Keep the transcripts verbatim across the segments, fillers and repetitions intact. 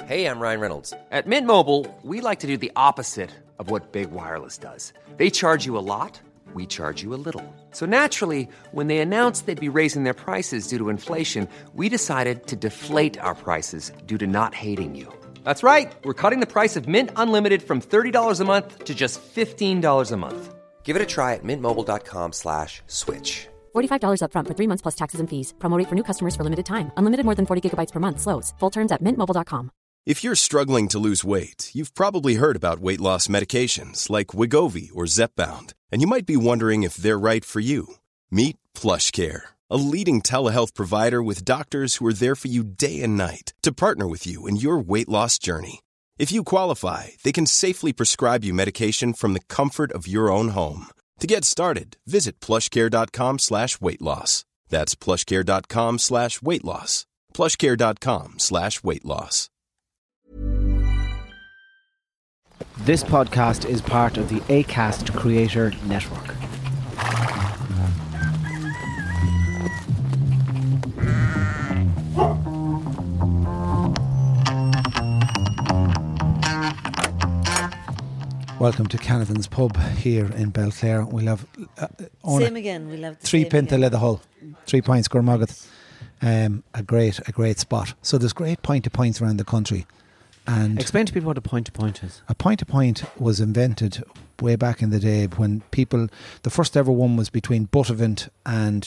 Hey, I'm Ryan Reynolds. At Mint Mobile, we like to do the opposite of what Big Wireless does. They charge you a lot, we charge you a little. So naturally, when they announced they'd be raising their prices due to inflation, we decided to deflate our prices due to not hating you. That's right. We're cutting the price of Mint Unlimited from thirty dollars a month to just fifteen dollars a month. Give it a try at mintmobile.com slash switch. forty-five dollars up front for three months plus taxes and fees. Promo rate for new customers for limited time. Unlimited more than forty gigabytes per month. Slows full terms at mint mobile dot com. If you're struggling to lose weight, you've probably heard about weight loss medications like Wegovy or Zepbound, and you might be wondering if they're right for you. Meet PlushCare, a leading telehealth provider with doctors who are there for you day and night to partner with you in your weight loss journey. If you qualify, they can safely prescribe you medication from the comfort of your own home. To get started, visit plushcare.com slash weight loss. That's plushcare.com slash weight loss. plushcare.com slash weight loss. This podcast is part of the Acast Creator Network. Welcome to Canavan's Pub here in Belclare. We'll have uh, same again. We'll have three pinta leather hull, three pints Gormugget. Um, a great, a great spot. So there's great point to points around the country. And explain to people what a point to point is. A point to point was invented way back in the day when people. The first ever one was between Buttevant and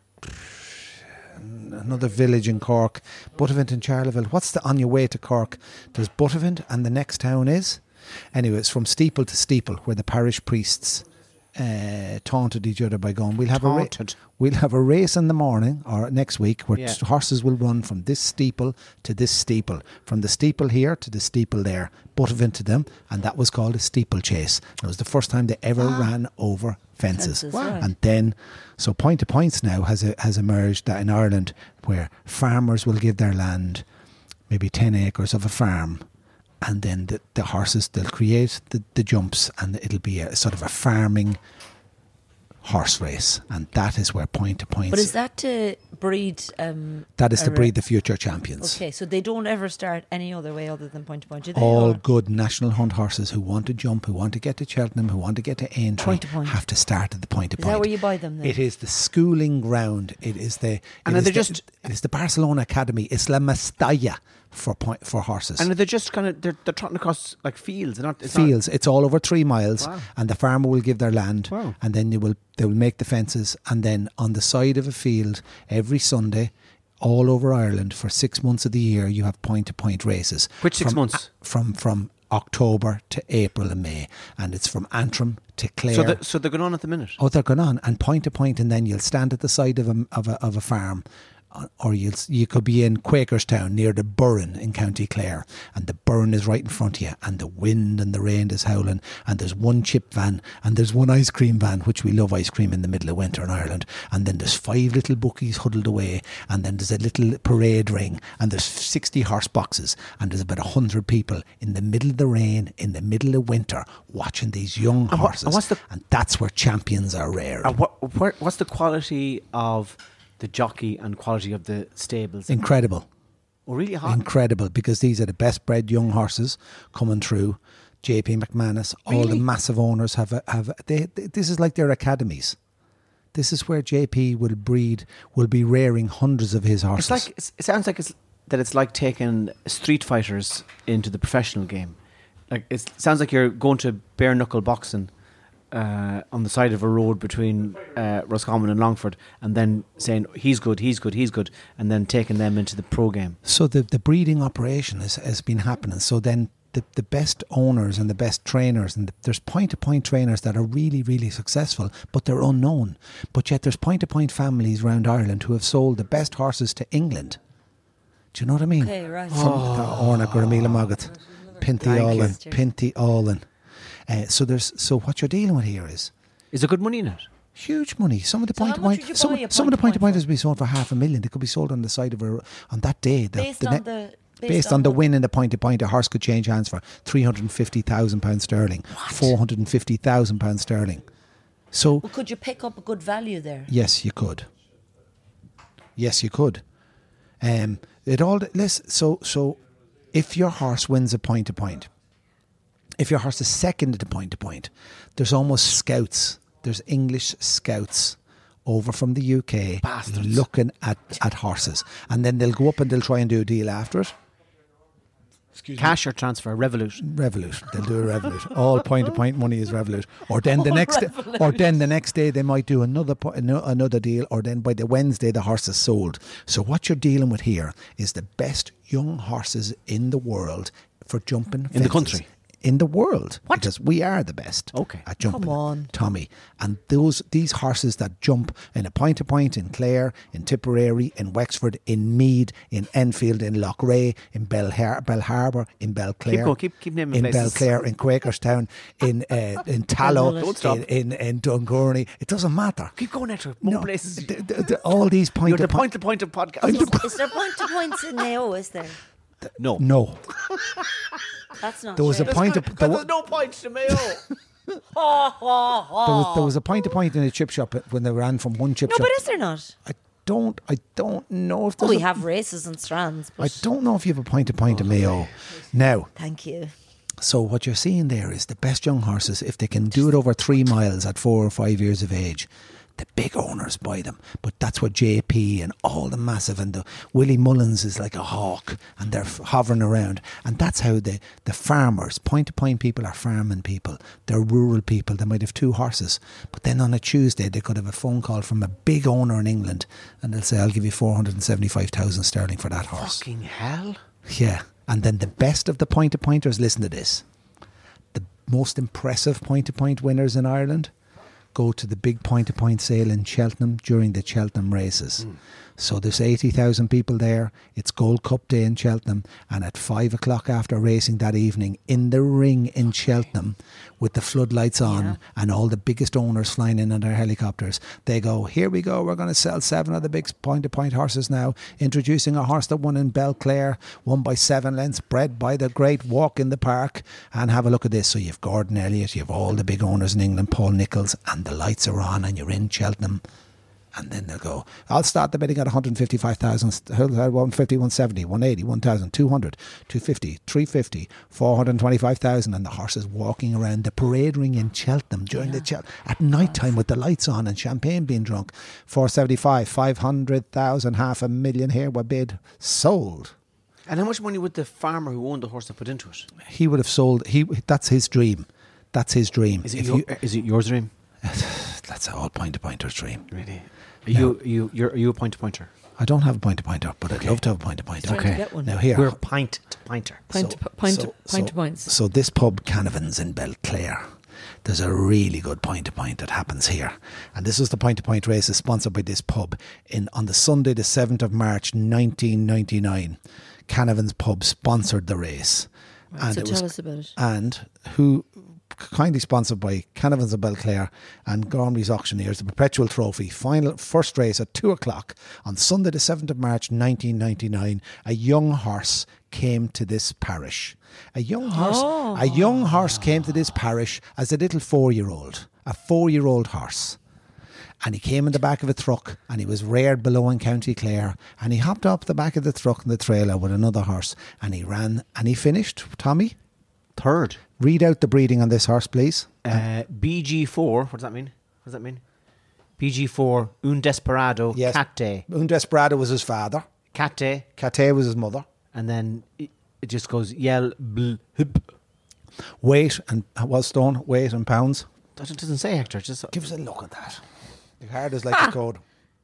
another village in Cork. Buttevant and Charleville. What's the on your way to Cork? There's Buttevant, and the next town is. Anyway, it's from steeple to steeple, where the parish priests uh, taunted each other by going, we'll have taunted. a ra- we'll have a race in the morning or next week where yeah. t- horses will run from this steeple to this steeple, from the steeple here to the steeple there, Buttevant to them, and that was called a steeplechase. It was the first time they ever ah. ran over fences. fences wow. And then, so point to points now has a, has emerged that in Ireland, where farmers will give their land, maybe ten acres of a farm, and then the, the horses, they'll create the, the jumps, and it'll be a sort of a farming horse race, and that is where point to points. But is that to breed? Um, that is to breed the future champions. Okay, so they don't ever start any other way other than point to point. Do they? All or? good national hunt horses who want to jump, who want to get to Cheltenham, who want to get to Aintree, point to point. have to start at the point to is point. Is that where you buy them then? It is the schooling ground. It is the. And it are they the, just? It is the Barcelona Academy. It's La Mestalla for point for horses. And they're just kind of they're, they're trotting across like fields, not it's fields. Not, it's all over three miles, wow. and the farmer will give their land, wow. and then they will they will make the fences, and then on the side of a field every Sunday, all over Ireland for six months of the year, you have point to point races. Which six from, months? From from October to April and May, and it's from Antrim to Clare. So, the, so they're going on at the minute. Oh, they're going on, and point to point, and then you'll stand at the side of a of a, of a farm. Or you'll, you could be in Quakerstown near the Burren in County Clare, and the Burren is right in front of you, and the wind and the rain is howling, and there's one chip van and there's one ice cream van, which we love ice cream in the middle of winter in Ireland, and then there's five little bookies huddled away, and then there's a little parade ring, and there's sixty horse boxes, and there's about a hundred people in the middle of the rain, in the middle of winter, watching these young and horses, what, and, what's the, and that's where champions are rare. And what, what, what's the quality of the jockey and quality of the stables? Incredible. Oh, really hot? Incredible, because these are the best bred young horses coming through. J P McManus, really? all the massive owners have a, have a, they, they, this is like their academies. This is where J P will breed, will be rearing hundreds of his horses. It's like it's, it sounds like it's that it's like taking street fighters into the professional game. Like it sounds like you're going to bare knuckle boxing Uh, on the side of a road between uh, Roscommon and Longford, and then saying he's good, he's good, he's good, and then taking them into the pro game. So the the breeding operation has, has been happening. So then the, the best owners and the best trainers, and the, there's point-to-point trainers that are really, really successful, but they're unknown. But yet there's point-to-point families around Ireland who have sold the best horses to England. Do you know what I mean? Okay, right. From oh. Orna Gurmila Magat, Pinty Allen, Pinty Allen. Uh, so there's so what you're dealing with here is is there good money in it? Huge money. Some of the so point to point, some, point some of the point to point for? has been sold for half a million. They could be sold on the side of a on that day. The, based the on ne- the based, based on, on the what? win in the point to point, a horse could change hands for three hundred and fifty thousand pounds sterling, four hundred and fifty thousand pounds sterling. So well, could you pick up a good value there? Yes, you could. Yes, you could. Um, it all less so so. if your horse wins a point to point, if your horse is second at a point to point, there's almost scouts. There's English scouts over from the U K Bastards. looking at, at horses. And then they'll go up and they'll try and do a deal after it. Cash or transfer, Revolut. Revolut. They'll do a Revolut. All point to point money is Revolut. Or then the next day, or then the next day they might do another po- ano- another deal. Or then by the Wednesday the horse is sold. So what you're dealing with here is the best young horses in the world for jumping In the fences. country? In the world. What? Because we are the best Okay. at jumping. Come on. Tommy. And those these horses that jump in a point to point in Clare, in Tipperary, in Wexford, in Meath, in Enfield, in Loughrea, in Bell, Har- Bell Harbour, in Belclare. Keep going, keep- keep naming In places. Belclare, in Quakerstown, in uh, in Tallow, Don't stop. in, in, in Dungorney. It doesn't matter. Keep going, Hector. More No, places. the- the- the- all these point You're to the point. point to point of podcast. I'm the- Is there point to points in Mayo? Is there? no. No. That's not There was a true. point to Because there, wa- there's no points to Mayo. there was there was a point to point in a chip shop when they ran from one chip No, shop. but is there not? I don't I don't know if Oh, there's we a- have races and strands. I But don't know if you have a point to point in Mayo. Now, thank you. so what you're seeing there is the best young horses, if they can do it over three miles at four or five years of age, the big owners buy them. But that's what J P and all the massive and the Willie Mullins is like a hawk and they're f- hovering around. And that's how the, the farmers, point to point people are farming people. They're rural people. They might have two horses. But then on a Tuesday they could have a phone call from a big owner in England and they'll say, I'll give you four hundred seventy-five thousand sterling for that horse. Fucking hell. Yeah. And then the best of the point to pointers, listen to this. The most impressive point to point winners in Ireland go to the big point to point sale in Cheltenham during the Cheltenham races. Mm. So there's eighty thousand people there. It's Gold Cup Day in Cheltenham. And at five o'clock after racing that evening, in the ring in Cheltenham, with the floodlights on Yeah. and all the biggest owners flying in on their helicopters, they go, here we go, we're going to sell seven of the big point-to-point horses now. Introducing a horse that won in Belclare, won by seven lengths, bred by the great Walk in the Park. And have a look at this. So you've Gordon Elliott, you have all the big owners in England, Paul Nicholls, and the lights are on and you're in Cheltenham. And then they'll go, I'll start the bidding at one hundred fifty-five thousand, one fifty, one seventy, one eighty, one thousand, two hundred, two fifty, three fifty, four hundred twenty-five thousand. And the horses walking around the parade ring in Cheltenham during the Chel- at night time with the lights on and champagne being drunk. four seventy-five, five hundred thousand, half a million here were bid, sold. And how much money would the farmer who owned the horse have put into it? He would have sold, He that's his dream. That's his dream. Is it, If your, you- is it yours dream? that's all point-to-pointer's dream. Really? Are you, you, you're, are you a point to pointer? I don't have a point-to-pointer, but I'd love to have a point-to-pointer. Trying to get one. Now here. We're a pint to pointer. Point to, point to, point to points. So this pub, Canavans in Belclare, there's a really good point-to-point that happens here. And this was the point-to-point race is sponsored by this pub. In On the Sunday, the seventh of March, nineteen ninety-nine, Canavans pub sponsored the race. Right, so tell us about it. And who... kindly sponsored by Canavans of Belclare and Gormley's Auctioneers, the Perpetual Trophy. Final first race at two o'clock on Sunday the seventh of March nineteen ninety-nine. A young horse came to this parish. A young horse Oh. a young horse came to this parish as a little four-year-old. A four-year-old horse. And he came in the back of a truck and he was reared below in County Clare and he hopped up the back of the truck in the trailer with another horse and he ran and he finished. Tommy? Third. Read out the breeding on this horse, please. Uh, B G four, what does that mean? What does that mean? B G four, Un Desperado, Yes. Catte. Un Desperado was his father. Catte. Cate was his mother. And then it, it just goes yell, bl, hip. Weight and what stone? Weight and pounds. That doesn't say, Hector. Just Give us a look at that. The card is like the code.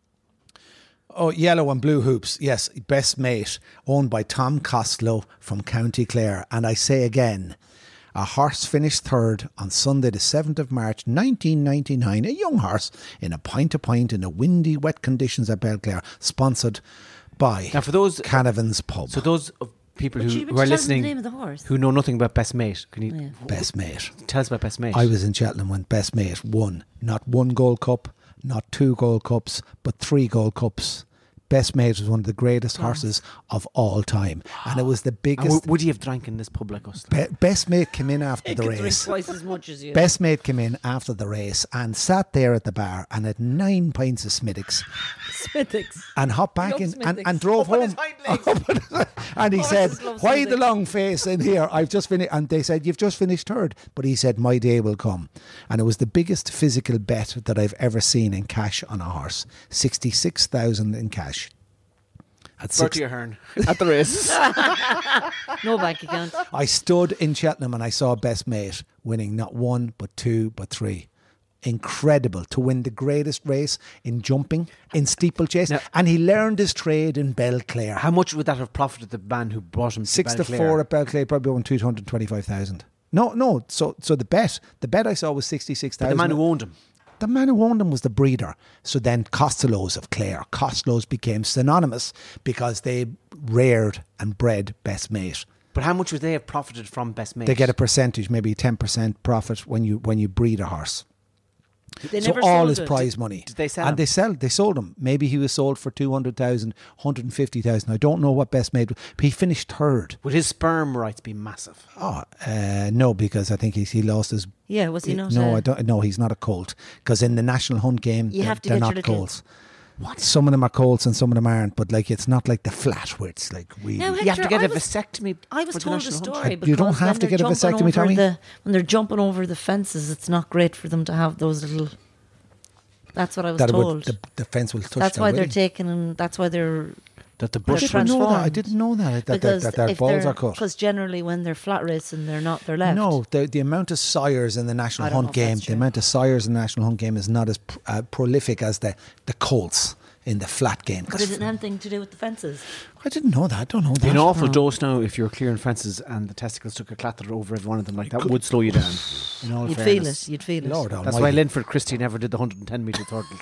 Oh, yellow and blue hoops. Yes, best mate, owned by Tom Costello from County Clare. And I say again, a horse finished third on Sunday the seventh of March nineteen ninety-nine. A young horse in a point-to-point in the windy, wet conditions at Belclare, sponsored by Now for those Canavan's Pub. So those of people Would who, you- would who are you tell us the listening, name of the horse? who know nothing about Best Mate, can you Oh, yeah. Best mate. tell us about Best Mate? I was in Cheltenham when Best Mate won. Not one Gold Cup, not two Gold Cups, but three Gold Cups. Best Mate was one of the greatest horses of all time, and it was the And biggest. w- would you have drank in this pub like us? Be- Best Mate came in after He the could drink race. twice as much as you. Best Mate came in after the race and sat there at the bar and had nine pints of Smithwick's Smithwick's. and hopped back Love in and, Smithwick's. and drove Up on his home. hind And he said, Horses love "Why the Smithwick's." long face in here? I've just finished." And they said, "You've just finished third." But he said, "My day will come." And it was the biggest physical bet that I've ever seen in cash on a horse. Sixty-six thousand in cash. At six, Bertie Ahern at the race. No bank account. I stood in Cheltenham and I saw Best Mate winning not one, but two, but three. Incredible to win the greatest race in jumping, in steeplechase. Now- And he learned his trade in Belclare. How much would that have profited the man who brought him to Six to Belclare? four at Belclare, probably won two hundred twenty-five thousand. No, no. So, so the bet, the bet I saw was sixty-six But thousand. the man who owned him. The man who owned him was the breeder. So then Costello's of Clare. Costello's became synonymous because they reared and bred Best Mate. But how much would they have profited from Best Mate? They get a percentage, maybe ten percent profit when you when you breed a horse. They So never all sold his it. prize money. did they sell And him? they sell. They sold him. Maybe he was sold for two hundred thousand, one hundred fifty thousand. I don't know what Best Mate. But he finished third. Would his sperm rights be massive? Oh uh, no, because I think he's, he lost his. Yeah, was he not? No, uh, I don't. No, he's not a colt. Because in the national hunt game, You they're, have to they're get your not little- colts. What? Some of them are colts and some of them aren't. But like, it's not like the flat where it's like really. Now, You have to Hector, get I a was- vasectomy. I was for the told a national hunt. story Uh, because you don't have when to they're get a jumping vasectomy, over Tommy? The, when they're jumping over the fences, it's not great for them to have those little. That's what I was that told. would, the, the fence will touch. That's their why they're willy. taking. And that's why they're. That the I bush They're didn't know that. I transformed. didn't know that. That, that, because that their if balls they're- are cut. Because generally, when they're flat racing, they're not. They're left. No, the the amount of sires in the national I don't know hunt if that's game, the true. amount of sires in the national hunt game is not as pr- uh, prolific as the the colts in the flat game. But is it anything to do with the fences? I didn't know that. I don't know It'd that. be an awful No. dose now if you're clearing fences and the testicles took a clatter over every one of them. Like that would slow you down. In all You'd fairness. feel it. You'd feel it. Lord That's almighty. why Linford Christie never did the one hundred ten metre hurdle.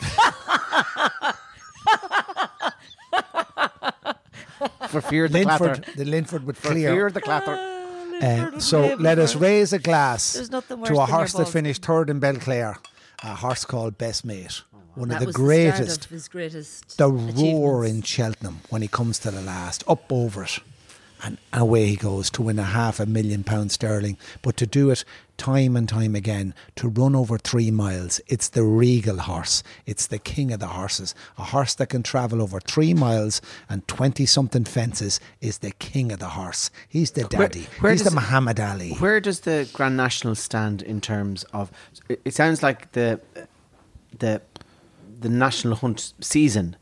For fear of the Linford, clatter. the Linford would For fear clear. of the clatter. Uh, so let us raise a glass There's nothing worse to a than your horse that balls. finished third in Belclare, a horse called Best Mate. One That of the was greatest. The, start of his greatest The roar in achievements. Cheltenham when he comes to the last, up over it, and away he goes to win a half a million pounds sterling. But to do it time and time again, to run over three miles, it's the regal horse. It's the king of the horses. A horse that can travel over three miles and twenty-something fences is the king of the horse. He's the Where- daddy. where He's does the it- Muhammad Ali. Where does the Grand National stand in terms of? It, it sounds like the the the national hunt season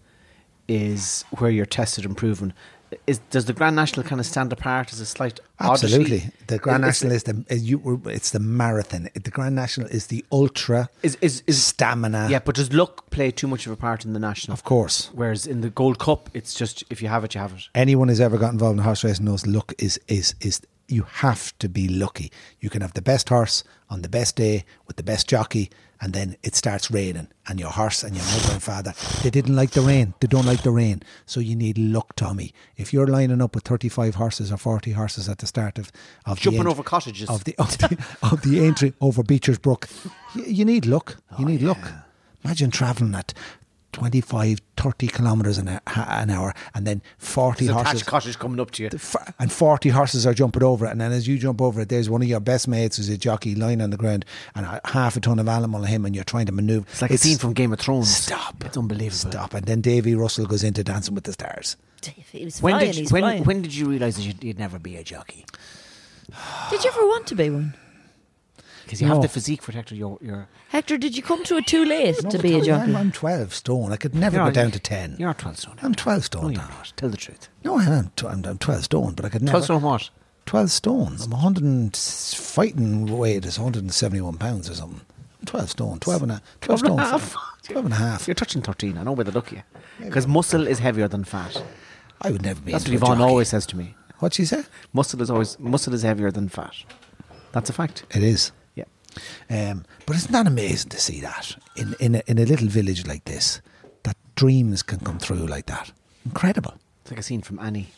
is where you're tested and proven. Is does the Grand National kind of stand apart as a slight oddity? Absolutely. The Grand Is- is- National is the is you, it's the marathon. The Grand National is the ultra Is is, is stamina. Yeah, but does luck play too much of a part in the national? Of course. Whereas in the Gold Cup, it's just if you have it, you have it. Anyone who's ever got involved in horse racing knows luck is is is you have to be lucky. You can have the best horse on the best day with the best jockey, and then it starts raining, and your horse and your mother and father, they didn't like the rain. They don't like the rain. So you need luck, Tommy. If you're lining up with thirty-five horses or forty horses at the start of, of Jumping the over cottages. of the of the, of the entry over Beecher's Brook, you, you need luck. You need luck. Imagine travelling at twenty-five, thirty kilometres an, hou- an hour, and then forty There's a horses. thatched cottage coming up to you. The f- and forty horses are jumping over it, and then as you jump over it, there's one of your best mates who's a jockey lying on the ground, and a, half a ton of animal on him, and you're trying to manoeuvre. It's like a scene from Game of Thrones. Stop. It's unbelievable. Stop. And then Davy Russell goes into Dancing with the Stars. He was When flying, did you, he's when, flying. when did you realise that you'd, you'd never be a jockey? Did you ever want to be one? Because you No. have the physique for Hector. You're, you're, Hector, did you come to it too late No, to be a I'm- jockey? I'm twelve stone. I could never You're go not- down to ten. You're twelve stone. I'm twelve stone. No, you're Dan. not. Tell the truth. No, I am. tw- I'm, I'm twelve stone, but I could never. twelve stone what? twelve stone. I'm one hundred and s- fighting weight is one hundred seventy-one pounds or something. I'm twelve stone. twelve and a twelve twelve and a stone. half. twelve and a half. You're touching thirteen. I know where to look you. Because muscle is heavier than fat. I would never be. That's what into a Yvonne jockey. always says to me. What'd she say? Muscle is always muscle is heavier than fat. That's a fact. It is. Yeah. Um, but isn't that amazing to see that in in a, in a little village like this, that dreams can come through like that? Incredible. It's like a scene from Annie.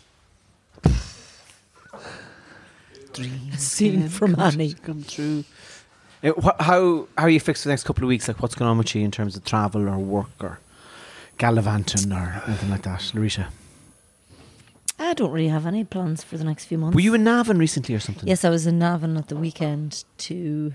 Dreams A scene can from come, Annie. come through. Uh, wh- how how are you fixed for the next couple of weeks? Like what's going on with you in terms of travel or work or gallivanting or anything like that, Larisha? I don't really have any plans for the next few months. Were you in Navan recently or something? Yes, I was in Navan at the weekend to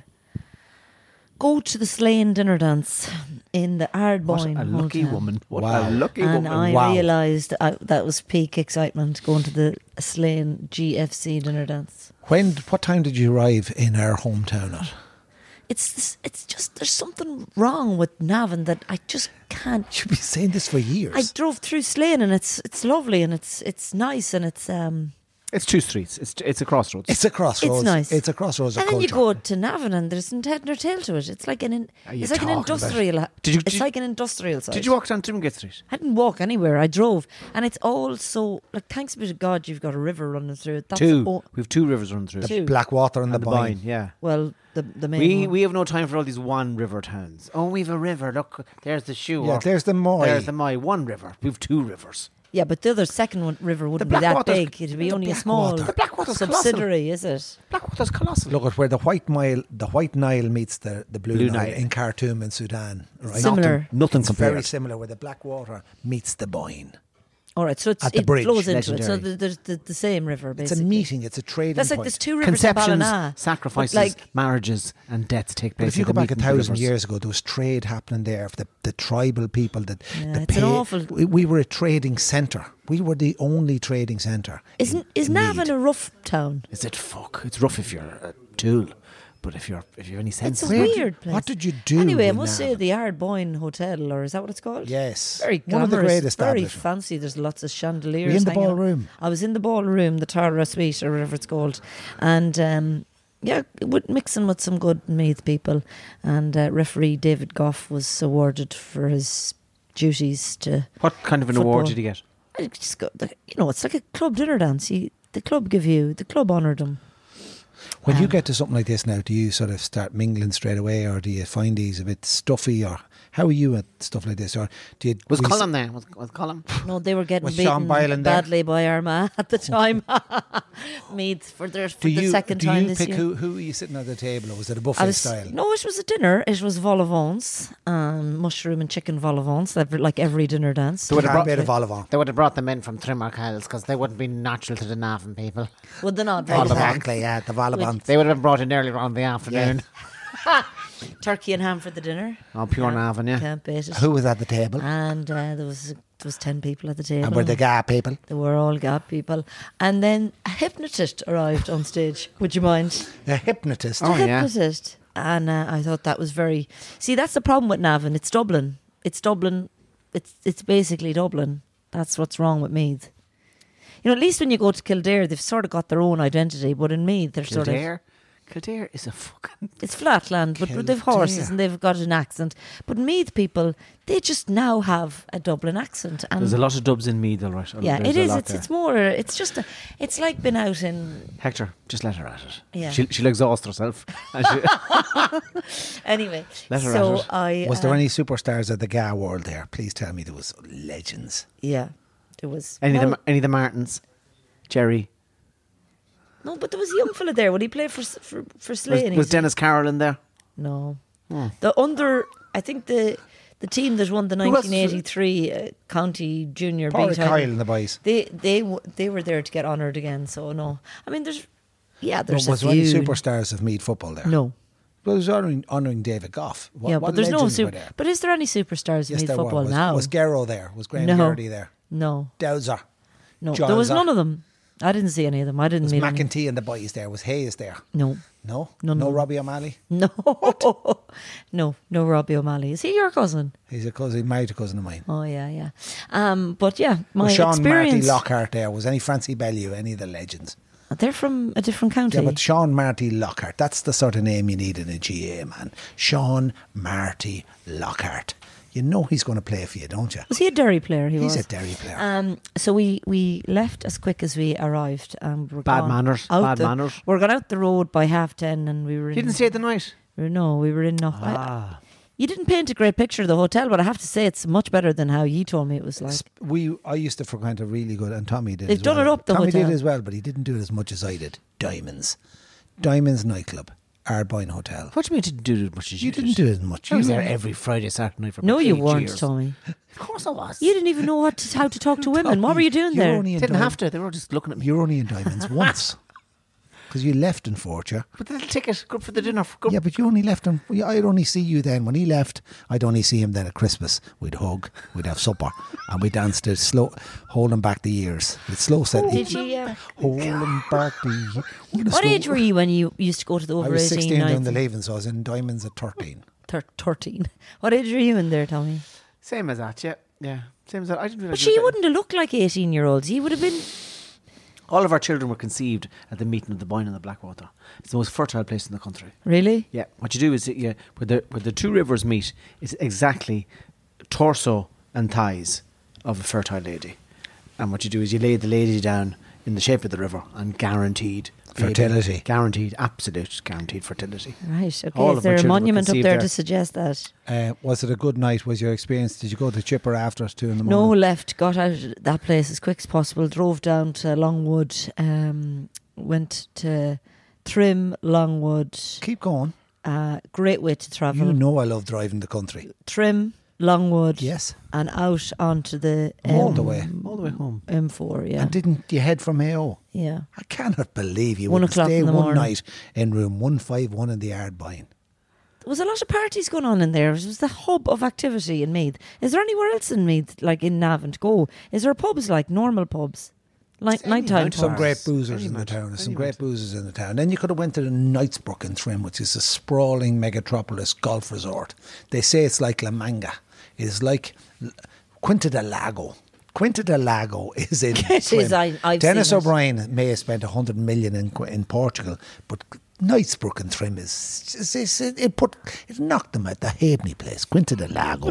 go to the Slane dinner dance in the Ardboyne What a lucky Hotel. woman. What Wow. a lucky And woman. I Wow. realised I, that was peak excitement, going to the Slane G F C dinner dance. When? What time did you arrive in our hometown at? It's this, it's just, there's something wrong with Navan that I just can't. You've been saying this for years. I drove through Slane and it's it's lovely and it's it's nice and it's um It's two streets. It's it's a crossroads. It's a crossroads. It's nice. It's a crossroads of and then you culture. go to Navan and there's no head nor tail to it. It's like an in, Are you it's like an talking about- industrial. Did you- it's did- like an industrial site. Did you walk down Trimgate Street? I didn't walk anywhere. I drove, and it's all so like. Thanks be to God, you've got a river running through it. That's Two. all- We have two rivers running through. it. Two. Blackwater and, And the the Boyne. Boyne, yeah. well, the the main. We one. we have no time for all these one river towns. Oh, we've a river. Look, there's the shoe. Yeah, or there's the Moy. There's the Moy. One river. We've two rivers. yeah, but the other second one, river wouldn't be that Blackwater's- big. It'd be the only a small Blackwater. The Blackwater's colossal. subsidiary, is it? Blackwater's colossal. Look at where the White Nile, the White Nile meets the, the Blue, Blue Nile, Nile. in Khartoum in Sudan. Right? Similar. Nothing It's compared. very similar where the Blackwater meets the Boyne. All right, so it's, At the it bridge. flows into it. So Legendary. the, there's the, the same river, It's basically. a meeting. It's a trading That's like point. there's two rivers in Conceptions, Ballina. but sacrifices, like marriages, and deaths take But place. if you at go the back a meeting of the thousand rivers. years ago, there was trade happening there. Of the, the tribal people, that Yeah, the it's an awful- We, we were a trading centre. We were the only trading centre. isn't in- is in Navan Meath. a rough town? Is it fuck? It's rough if you're a tool, but if you're if you have any sense, It's a Where did- weird place. what did you do Anyway, I in must say Navan? the Ardboyne Hotel, or is that what it's called? Yes, Very one of the glamorous, great very establishments. fancy. There's lots of chandeliers. Were you in the hanging up. ballroom? I was in the ballroom, the Tara Suite or whatever it's called, and um, yeah, with, mixing with some good Meath people. And uh, referee David Goff was awarded for his duties to. what kind of an Football. award did he get? I just got, the- you know, it's like a club dinner dance. You, the club give you, the club honoured him. When you Um, get to something like this now, do you sort of start mingling straight away, or do you find these a bit stuffy, or how are you at stuff like this, or do you Was we- Colin there? Was, was Colin? No, they were getting Was beaten Sean Bylan there? badly by Armagh at the time. Meath for their for Do the you second do time you this pick year. who who are you sitting at the table, or was it a buffet I was, style? no, it was a dinner. It was vol au vents, um, mushroom and chicken vol au vents, every- like every dinner dance. would have Can't brought- beat a vol au vent. They would have brought them in from Trimmerkiles because they wouldn't be natural to the Navan people. Would they not? Vol au vent. Exactly, yeah, the vol au vent. They would have been brought in earlier on in the afternoon. Turkey and ham for the dinner. Oh, pure Navan, yeah. Can't beat it. Who was at the table? And uh, there was there was ten people at the table. And were the Ga people? They were all G A P people. And then a hypnotist arrived on stage. Would you mind? A hypnotist. Oh, a yeah. hypnotist. And uh, I thought that was very. See, that's the problem with Navan. It's Dublin. It's Dublin. It's it's basically Dublin. That's what's wrong with Meath. You know, at least when you go to Kildare, they've sort of got their own identity. But in Meath, they're sort of. Kildare. Kildare is a fucking. It's flatland, but they've horses Kildare. and they've got an accent. But Meath people, they just now have a Dublin accent. And There's a lot of dubs in Meath, all right. yeah, There's it a is. lot It's there. it's more. It's just. A, it's like being out in. Hector, just let her at it. Yeah. She'll, she'll exhaust herself. And she- Anyway, Let her so at it. I Was there uh, any superstars of the Ga world there? Please tell me there was legends. Yeah, there was. any, of well, the, any of the Martins? Jerry? no, but there was a young fella there. Would he play for s- for for Was, Slane? was He's- Dennis Carroll in there? No, the under. I think the the team that won the Who was- nineteen eighty-three uh, county junior B Paul title. Kyle and the boys. They they w- they were there to get honoured again. So no, I mean there's yeah But there's was a there any few. superstars of Meath football there? No, Well, it was honouring, honouring David Goff. What, yeah, what but there's no legends were super. there? But is there any superstars in Yes, Meath there football were. Was, now? was Garrow there? Was Graham No. Garrity there? no, Dowser? no, Giles there was are- none of them. I didn't see any of them. I didn't Was meet them. McEntee and the boys there? Was Hayes there? No, No? None no of them. Robbie O'Malley? no, no, no. Robbie O'Malley. Is he your cousin? He's a cousin, he's married to a cousin of mine. Oh yeah, yeah. Um, but yeah, my Was Sean Marty experience. Lockhart there? Was any Francie Bellew? Any of the legends? They're from a different county. Yeah, but Sean Marty Lockhart, that's the sort of name you need in a G A A, man. Sean Marty Lockhart. You know he's going to play for you, don't you? was he a Derry player? He He's was. a Derry player. Um, so we, we left as quick as we arrived. And we're Bad gone manners, out bad the- manners. We're going out the road by half ten, and we were. You in, didn't stay the night? we were- No, we were in. No, I- Ah. you didn't paint a great picture of the hotel, but I have to say it's much better than how you told me it was like. Sp- we I used to frequent a really good, and Tommy did. They've as done well. it up, the Tommy hotel. did as well, but he didn't do it as much as I did. Diamonds, Diamonds nightclub, Ardbine Hotel. What do you mean didn't do as much as you, You didn't do as much. I was You there were- every Friday, Saturday night for No, about you eight weren't, years. Tommy. Of course I was. You didn't even know what to, how to talk to women. What were you doing You were there? only in didn't Diamond- have to. They were just looking at me. You were only in Diamonds once. Because you left in Fortia. But the little ticket, good for the dinner. Good. Yeah, but you only left him. I'd only see you then. When he left, I'd only see him then at Christmas. We'd hug, we'd have supper, and we'd dance to slow, holding back the years. It's slow set. Did you? Uh, Holding back the years. what age were you when you used to go to the over I was eighteen sixteen down nights? the Leven, so I was in Diamonds at thirteen. Thir- thirteen. What age were you in there, Tommy? Same as that, yeah. Yeah. Same as that. I didn't realise. But she wouldn't have looked like eighteen-year-olds. You would have been... All of our children were conceived at the meeting of the Boyne and the Blackwater. It's the most fertile place in the country. Really? Yeah. What you do is, that, yeah, where the where the two rivers meet, it's exactly torso and thighs of a fertile lady. And what you do is you lay the lady down in the shape of the river and guaranteed baby. Fertility. Guaranteed, absolute guaranteed fertility. Right, okay. All Is of there my a children were monument up conceived there, there. to suggest that? Uh, was it a good night? Was your experience? Did you go to Chipper after us two in the No, morning? left, got out of that place as quick as possible, drove down to Longwood, um, went to Trim, Longwood. Keep going. Uh, great way to travel. You know I love driving the country. Trim, Longwood, Yes. and out onto the All um, the way. All the way home. M four, yeah. And didn't you head from A O? yeah. I cannot believe you One would o'clock stay in the one morning. night in room one fifty-one in the Ardbine. There was a lot of parties going on in there. It was the hub of activity in Meath. Is there anywhere else in Meath, like in Navan, to go? Is there pubs like normal pubs? Like nighttime Some pubs? great boozers Any in the amount, town. There's some any great boozers in the town. Then you could have went to the Knightsbrook in Trim, which is a sprawling megatropolis golf resort. They say it's like La Manga. It's like L- Quinta del Lago. Quinta del Lago is in It Trim. is, I- I've Dennis seen it. O'Brien may have spent a hundred million in Qu- in Portugal, but Knightsbrook in Trim is it's, it's, it put it knocked them out the Halfpenny place. Quinta del Lago.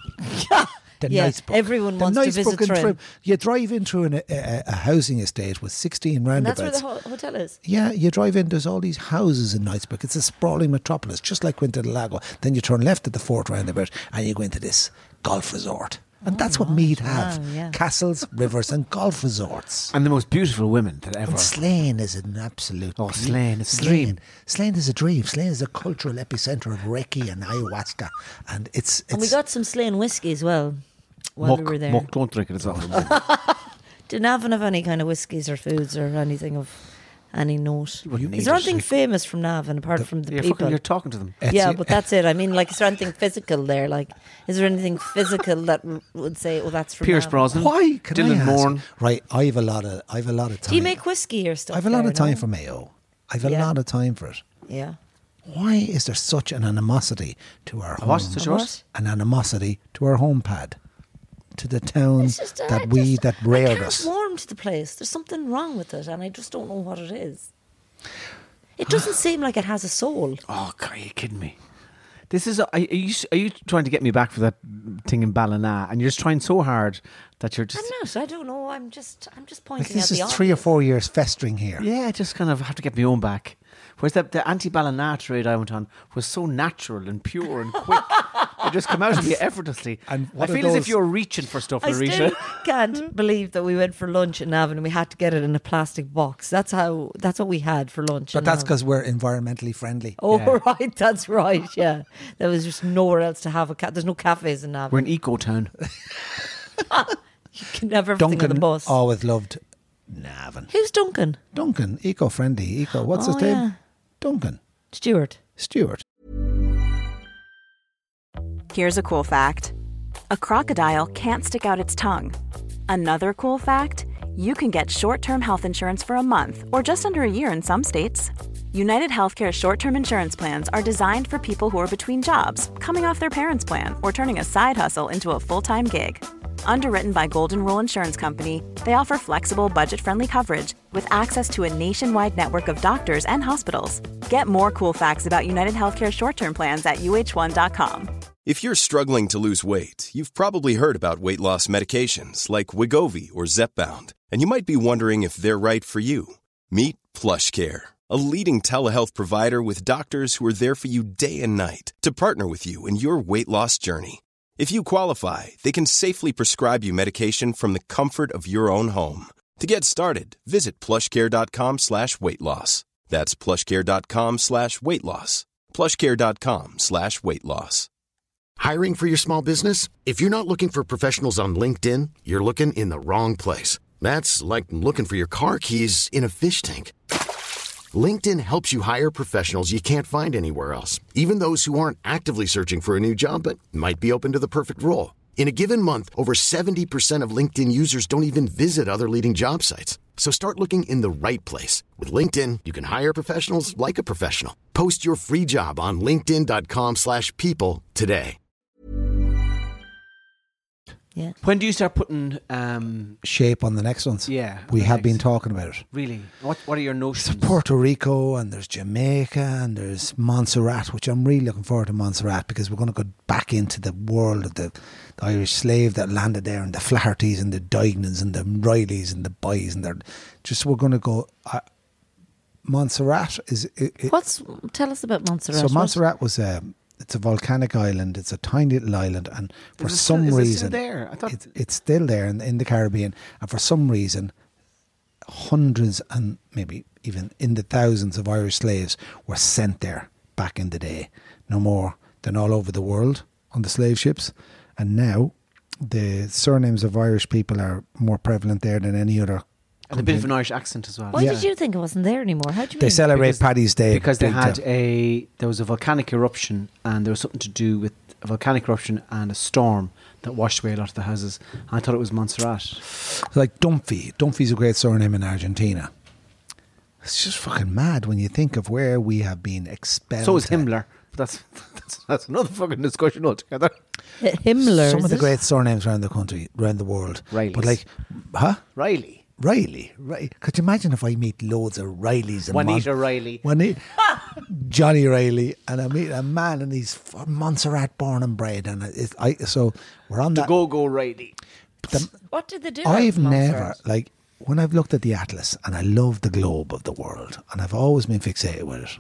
The Yeah, Knightsbrook. everyone The wants to Knightsbrook visit in Trim. You drive in through an, a, a, a housing estate with sixteen And roundabouts. that's where the ho- hotel is. Yeah, you drive in, there's all these houses in Knightsbrook. It's a sprawling metropolis, just like Quinta del Lago. Then you turn left at the fourth roundabout and you go into this golf resort. And that's what Meath have. Wow, yeah. Castles, rivers and golf resorts. And the most beautiful women that ever. And Slane is an absolute... Oh, Slane, it's a Slane. dream. Slane is a dream. Slane is a cultural epicentre of Reiki and ayahuasca. And it's... it's And we got some Slane whiskey as well while Muck, we were there. muck, don't drink it, it's awful. Did Navan have any kind of whiskies or foods or anything of any note? wouldn't Is need there it. anything famous from Navan apart from the you're, people? fucking, you're talking to them. Yeah, Etsy- but that's it. I mean, like, is there anything physical there? Like, is there anything physical that r- would say, "Oh, that's from Pierce Navan"? Brosnan. Why? Can Dylan I ask? Moore. Right, I have a lot of... I have a lot of time. Do you make whiskey or stuff? I have a lot there, of time no? for Mayo. I have a Yeah. lot of time for it. Yeah. Why is there such an animosity to our home? what? Such a what? What? An animosity to our home pad, to the town It's just, uh, that I we just- that I reared can't us. warm to the place. There's something wrong with it, and I just don't know what it is. It doesn't seem like it has a soul. Oh, God, are you kidding me? This is. Are are you, are you trying to get me back for that thing in Ballina? And you're just trying so hard that you're just. I'm not. I don't know. I'm just. I'm just Like pointing this out is the three or obvious. four years festering here. Yeah, I just kind of have to get my own back. Whereas the, the anti-Ballina trade I went on was so natural and pure and quick. It just come out of you effortlessly. And I what are feel as if those- you're reaching for stuff, I Larisha. still can't believe that we went for lunch in Navan and we had to get it in a plastic box. That's how. That's what we had for lunch. But in that's Navan. because we're environmentally friendly. Oh Yeah. right, that's right. Yeah, there was just nowhere else to have a. Ca- There's no cafes in Navan. We're in Eco Town. You can have everything on Duncan the bus. always loved Navan. Who's Duncan? Duncan, eco-friendly, eco. What's Oh, his name? yeah. Duncan Stuart. Stewart. Here's a cool fact. A crocodile can't stick out its tongue. Another cool fact, you can get short-term health insurance for a month or just under a year in some states. United Healthcare short-term insurance plans are designed for people who are between jobs, coming off their parents' plan, or turning a side hustle into a full-time gig. Underwritten by Golden Rule Insurance Company, they offer flexible, budget-friendly coverage with access to a nationwide network of doctors and hospitals. Get more cool facts about United Healthcare short-term plans at U H one dot com. If you're struggling to lose weight, you've probably heard about weight loss medications like Wegovy or Zepbound, and you might be wondering if they're right for you. Meet PlushCare, a leading telehealth provider with doctors who are there for you day and night to partner with you in your weight loss journey. If you qualify, they can safely prescribe you medication from the comfort of your own home. To get started, visit plushcare.com slash weight loss. That's plushcare.com slash weight loss. plushcare.com slash weight loss. Hiring for your small business? If you're not looking for professionals on LinkedIn, you're looking in the wrong place. That's like looking for your car keys in a fish tank. LinkedIn helps you hire professionals you can't find anywhere else, even those who aren't actively searching for a new job but might be open to the perfect role. In a given month, over seventy percent of LinkedIn users don't even visit other leading job sites. So start looking in the right place. With LinkedIn, you can hire professionals like a professional. Post your free job on linkedin.com slash people today. Yeah. When do you start putting um, shape on the next ones? Yeah, we the have next. been talking about it. Really? What What are your notions? There's Puerto Rico and there's Jamaica and there's Montserrat, which I'm really looking forward to Montserrat because we're going to go back into the world of the, the Irish slave that landed there and the Flahertys and the Dignans and the Rileys and the Boys and they're just we're going to go. Uh, Montserrat is. It, it, What's tell us about Montserrat? So Montserrat was a. It's a volcanic island. It's a tiny little island, and for is it some still, is reason, it still there? I thought it's, it's still there in, in the Caribbean. And for some reason, hundreds and maybe even in the thousands of Irish slaves were sent there back in the day. No more than all over the world on the slave ships, and now the surnames of Irish people are more prevalent there than any other. And a bit of an Irish accent as well. Why Yeah. did you think it wasn't there anymore? How do you They mean? celebrate Because- Paddy's Day because they big had time. a there was a volcanic eruption and there was something to do with a volcanic eruption and a storm that washed away a lot of the houses. I thought it was Montserrat. Like Dunphy. Dunphy's a great surname in Argentina. It's just fucking mad when you think of where we have been expelled. So is to. Himmler. But that's, that's that's another fucking discussion altogether. Himmler. Some of is the it? great surnames around the country, around the world. Rileys. But like, huh? Riley. Riley, right? Could you imagine if I meet loads of Rileys? And Juanita Mon- Riley. Juanita, Johnny Riley, and I meet a man and he's from Montserrat born and bred, and it's, I so we're on that. Go Go Riley. the- What did they do? I've at Montserrat? never like when I've looked at the atlas and I love the globe of the world, and I've always been fixated with it.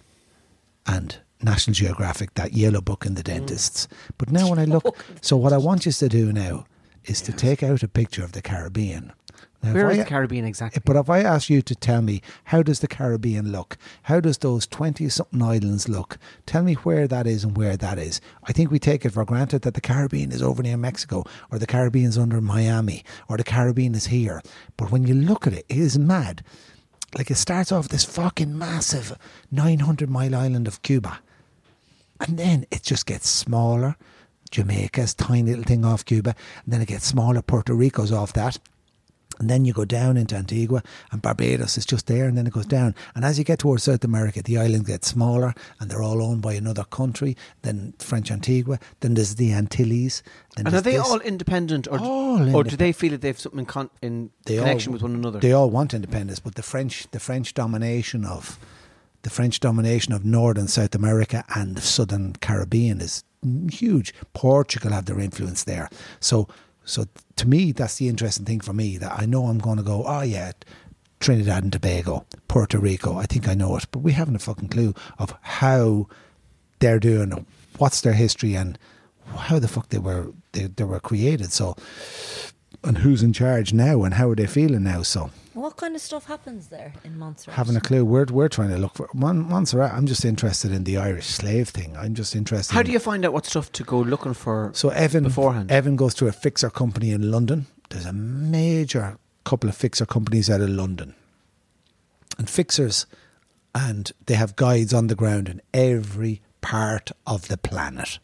And National Geographic, that yellow book in the dentists. But now when I look, so what I want you to do now is to take out a picture of the Caribbean. Now, Where if is I- the Caribbean exactly? But if I ask you to tell me, how does the Caribbean look? How does those twenty-something islands look? Tell me where that is and where that is. I think we take it for granted that the Caribbean is over near Mexico, or the Caribbean's under Miami, or the Caribbean is here. But when you look at it, it is mad. Like, it starts off this fucking massive nine hundred mile island of Cuba. And then it just gets smaller. Jamaica's tiny little thing off Cuba. And then it gets smaller. Puerto Rico's off that. And then you go down into Antigua, and Barbados is just there, and then it goes down. And as you get towards South America, the islands get smaller, and they're all owned by another country. Then French Antigua. Then there's the Antilles. Then And are there's they this. all independent, or, All or do independent. they feel that they have something in, con- in They connection all- with one another? They all want independence, but the French, the French domination of the French domination of Northern South America and the Southern Caribbean is huge. Portugal have their influence there. So, so to me, that's the interesting thing for me. That I know I'm going to go. Oh yeah, Trinidad and Tobago, Puerto Rico. I think I know it, but we haven't a fucking clue of how they're doing, what's their history, and how the fuck they were they, they were created. So, and who's in charge now, and how are they feeling now? So. What kind of stuff happens there in Montserrat? Having a clue. We're, we're trying to look for Mon- Montserrat. I'm just interested in the Irish slave thing. I'm just interested. How in, do you find out what stuff to go looking for? So Evan beforehand? Evan goes to a fixer company in London. There's a major couple of fixer companies out of London, and fixers, and they have guides on the ground in every part of the planet.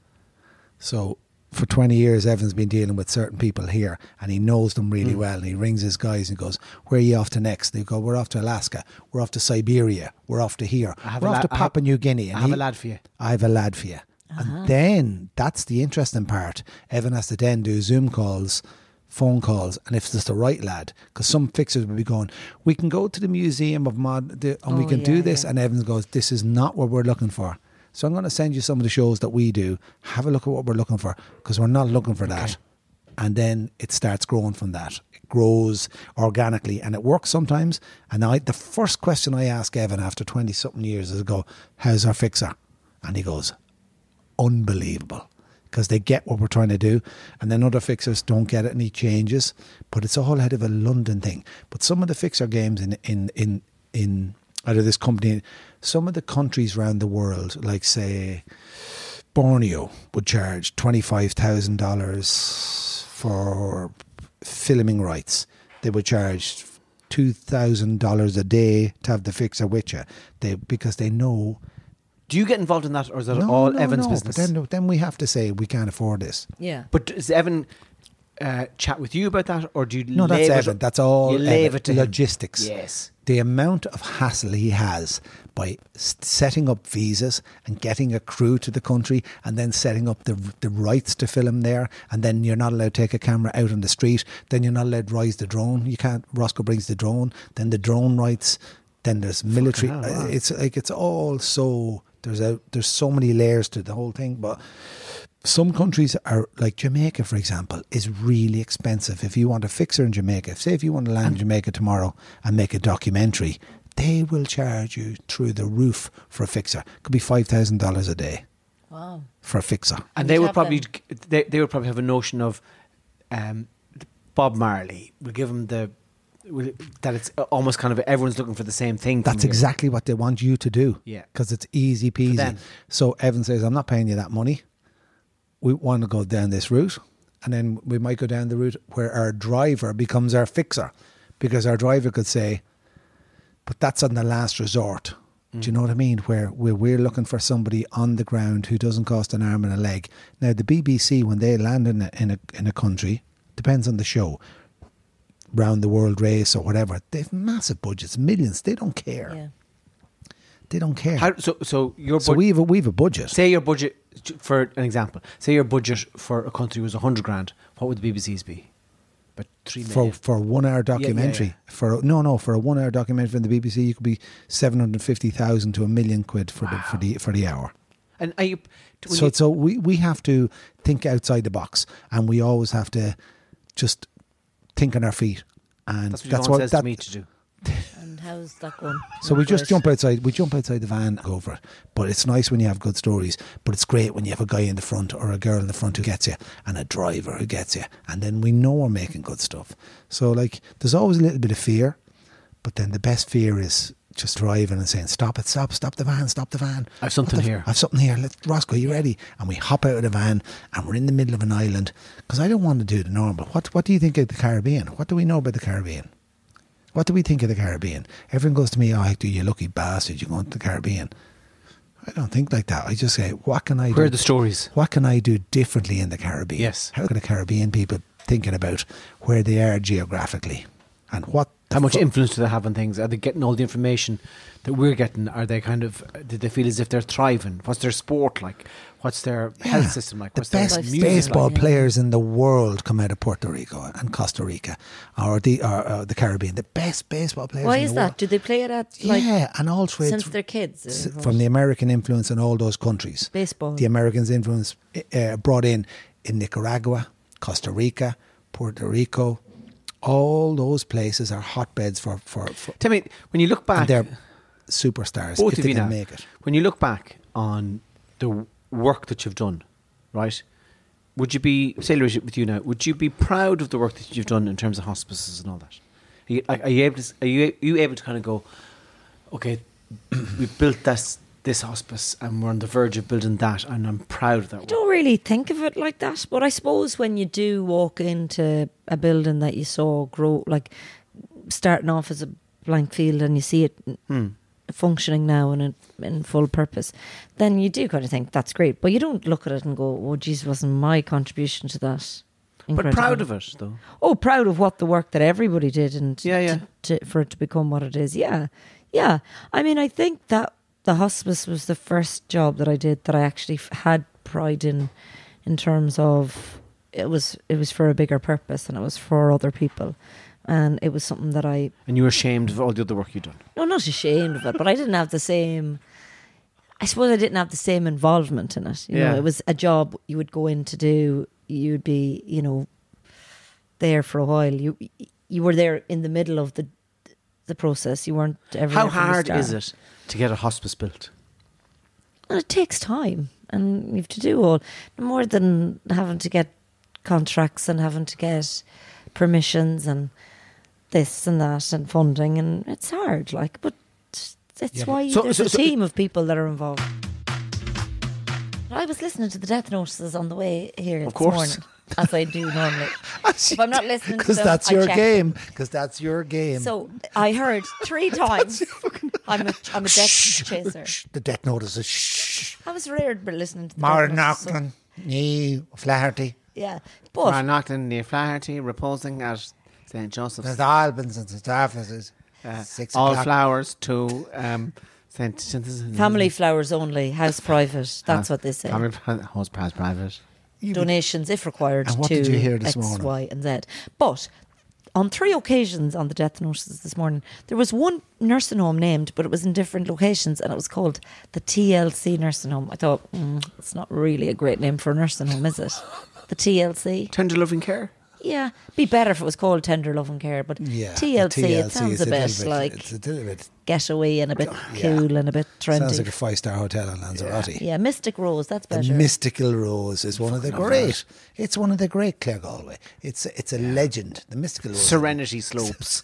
So for twenty years, Evan's been dealing with certain people here, and he knows them really Mm. well. And he rings his guys and goes, "Where are you off to next?" They go, "We're off to Alaska. We're off to Siberia. We're off to here. I have We're a off la- to I have- Papua New Guinea." I And have he- a lad for you. I have a lad for you. And then that's the interesting part. Evan has to then do Zoom calls, phone calls, and if it's the right lad, because some fixers will be going, "We can go to the Museum of Mod the, and we Oh, can do yeah, this," yeah. and Evan goes, "This is not what we're looking for." So I'm going to send you some of the shows that we do. Have a look at what we're looking for, because we're not looking for that. And then it starts growing from that. It grows organically, and it works sometimes. And I, the first question I ask Evan after twenty something years is, "Go, how's our fixer?" And he goes, "Unbelievable," because they get what we're trying to do, and then other fixers don't get it, and he changes. But it's all out of a London thing. But some of the fixer games in in in in out of this company. Some of the countries around the world, like say Borneo, would charge twenty-five thousand dollars for filming rights. They would charge two thousand dollars a day to have the fixer with you. They, because they know. Do you get involved in that, or is that No, all no, Evan's no, business? But then, then we have to say we can't afford this. Yeah. But does Evan uh, chat with you about that, or do you No, that's leave it- Evan. That's all you leave Evan. it to him? Logistics. Yes. The amount of hassle he has by s- setting up visas and getting a crew to the country and then setting up the the rights to film there, and then you're not allowed to take a camera out on the street, then you're not allowed to rise the drone. You can't. Roscoe brings the drone, then the drone rights, then there's military. hell, wow. uh, It's like it's all so there's a there's so many layers to the whole thing, but. Some countries are, like Jamaica, for example, is really expensive. If you want a fixer in Jamaica, say if you want to land in Jamaica tomorrow and make a documentary, they will charge you through the roof for a fixer. Could be five thousand dollars a day. Wow. For a fixer. And You'd they would have probably them. they, they would probably have a notion of um, Bob Marley. We'll give them the will, that it's almost kind of everyone's looking for the same thing. from That's here. exactly what they want you to do. Yeah. Because it's easy peasy. them. So Evan says, I'm not paying you that money. We want to go down this route. And then we might go down the route where our driver becomes our fixer. Because our driver could say, but that's on the last resort. Mm. Do you know what I mean? Where, where we're looking for somebody on the ground who doesn't cost an arm and a leg. Now, the B B C, when they land in a, in a, in a country, depends on the show, round the world race or whatever, they've massive budgets, millions. They don't care. Yeah. They don't care. How, so so your so bud- we have a, we have a budget. say your budget for an example. Say your budget for a country was a hundred grand. What would the B B C's be? But three for million. for a one hour documentary. yeah. For no no for a one hour documentary from the B B C, you could be seven hundred fifty thousand to a million quid for the for the for the hour. And are you? when So you- so we we have to think outside the box, and we always have to just think on our feet. And that's what that's Yvonne what says that, to me to do. And how's that going? So we Not just great. jump outside. We jump outside the van, and go for it. But it's nice when you have good stories. But it's great when you have a guy in the front or a girl in the front who gets you, and a driver who gets you, and then we know we're making good stuff. So like, there's always a little bit of fear, but then the best fear is just driving and saying, "Stop it! Stop! Stop the van! Stop the van! I've something What the- here. I've something here. Let Roscoe, you ready?" And we hop out of the van, and we're in the middle of an island because I don't want to do the normal. What What do you think of the Caribbean? What do we know about the Caribbean? What do we think of the Caribbean? Everyone goes to me, "Oh, Hector, you lucky bastard, you're going to the Caribbean." I don't think like that. I just say, what can I do? Where are the stories? What can I do differently in the Caribbean? Yes. How are the Caribbean people thinking about where they are geographically? And what the How much fu- influence do they have on things? Are they getting all the information that we're getting? Are they kind of? Did they feel as if they're thriving? What's their sport like? What's their Yeah. health system like? The What's their best music baseball like? players in the world come out of Puerto Rico and Costa Rica, or the or, uh, the Caribbean. The best baseball players. Why in is the that? world. Do they play it at like yeah, and all trades since they're kids? s- or what? from the American influence in all those countries. Baseball. The Americans' influence uh, brought in in Nicaragua, Costa Rica, Puerto Rico. All those places are hotbeds for for, for Tell me, when you look back, and they're superstars both if of they you can now, make it. when you look back on the work that you've done, right? Would you be, say with you now, would you be proud of the work that you've done in terms of hospices and all that? Are you, like, are you able to, are you, are you able to kind of go, okay, we built this this hospice and we're on the verge of building that, and I'm proud of that I work. don't really think of it like that, but I suppose when you do walk into a building that you saw grow, like starting off as a blank field, and you see it Hmm. functioning now and in, in full purpose, then you do kind of think that's great. But you don't look at it and go, "Oh, geez, wasn't my contribution to that?" But incredible?" proud of it, though. Oh, proud of what the work that everybody did, and Yeah, yeah. To, to, for it to become what it is. Yeah, yeah. I mean, I think that the hospice was the first job that I did that I actually f- had pride in, in terms of it was it was for a bigger purpose and it was for other people, and it was something that I And you were ashamed of all the other work you'd done. no, not ashamed of it, but I didn't have the same. I suppose I didn't have the same involvement in it. You Yeah. know, it was a job you would go in to do. You'd be, you know, there for a while. You you were there in the middle of the the process. You weren't ever. How there from the hard is start. it to get a hospice built? And it takes time, and you have to do all more than having to get contracts and having to get permissions and this and that and funding, and it's hard. Like, but It's Yeah, why but- So- there's so- a so- team of people that are involved. I was listening to the death notices on the way here Of this course. morning, as I do normally. If I'm not listening to because them, that's I your check. game. Because that's your game. So I heard three times. I'm a, I'm a death chaser. Shh, the death notices. Shh. I was rare but listening to the Mar death notices. so- Nachman. Nee, Flaherty. Yeah, but Mar Nachlan near Flaherty, reposing at Saint Joseph's. There's the Albans and the Staffers. Uh, Six all o'clock. flowers to um, Saint family flowers only, house private. That's what they say. Family house private. Donations, if required, And what to did you hear this X, morning? Y, and Z. But on three occasions on the death notices this morning, there was one nursing home named, but it was in different locations, and it was called the T L C nursing home. I thought, mm, it's not really a great name for a nursing home, is it? The T L C. Tender loving care. Yeah, be better if it was called Tender Loving Care, but Yeah, T L C, the it sounds is a little bit bit- like it's a little bit. getaway and a bit Yeah. cool and a bit trendy. Sounds like a five-star hotel in Lanzarote. yeah, Mystic Rose, that's The better. Mystical Rose is one of the great. It's one of the great Clare Galway. It's it's a legend. The Mystical Rose. Serenity Slopes.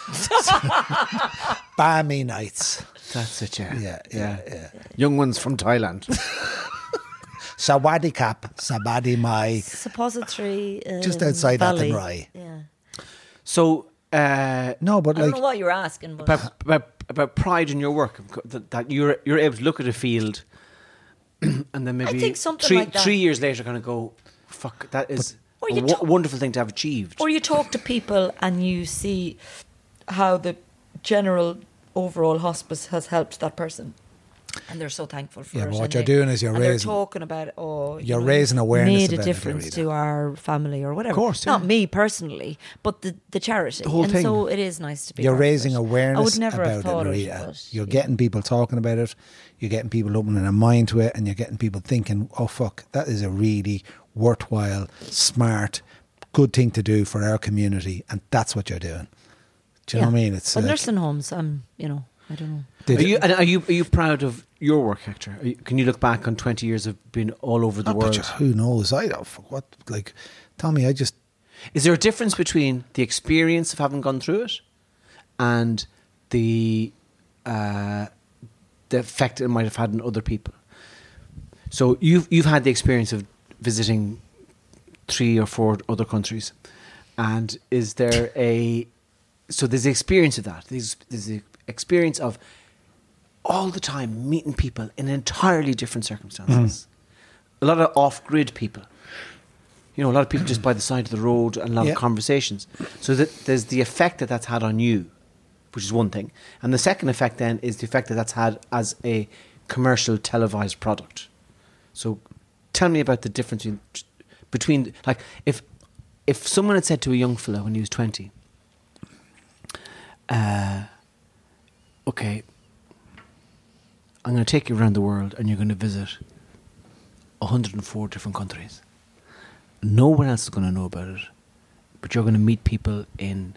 Balmy nights. That's it, yeah. Yeah, yeah, yeah. Young ones from Thailand. Sawadi Cap, Sabadi Mai, Suppository. Um, just outside Valley. Athenry. Yeah. So, uh, No, but I don't like know what you're asking, but about, about, about pride in your work, that, that you're you're able to look at a field, and then maybe think something three like that. three years later, kind of go, fuck, that is Or a you wo- talk- wonderful thing to have achieved. or you talk to people and you see how the general overall hospice has helped that person, and they're so thankful for Yeah, it. but what and you're they- doing is you're and raising- They're talking about it. Oh, you you're know, raising awareness Made about a it, difference Rita. to our family or whatever. Of course, not yeah. me personally, but the the charity. The whole and thing. so it is nice to be. you're part of raising it. awareness I would never have about thought it, it. Rita. but, You're yeah. getting people talking about it. You're getting people opening their mind to it, and you're getting people thinking, "Oh fuck, that is a really worthwhile, smart, good thing to do for our community," and that's what you're doing. Do you know what I mean? It's But like, nursing homes, I'm, you know, I don't know. did Are it- you, and are you are you proud of your work, Hector? Are you, can you look back on twenty years of being all over the Oh, but world? you- who knows? I don't. fuck, What like? Tommy, I just Is there a difference between the experience of having gone through it and the uh, the effect it might have had on other people? So you've you've had the experience of visiting three or four other countries, and is there a so there's the experience of that. There's, there's the experience of all the time meeting people in entirely different circumstances. A lot of off-grid people. You know, a lot of people just by the side of the road and a lot Yeah. of conversations. So that there's the effect that that's had on you, which is one thing. And the second effect then is the effect that that's had as a commercial televised product. So tell me about the difference in, between, like, if if someone had said to a young fellow when he was twenty, uh, okay, I'm going to take you around the world and you're going to visit one hundred four different countries. No one else is going to know about it, but you're going to meet people in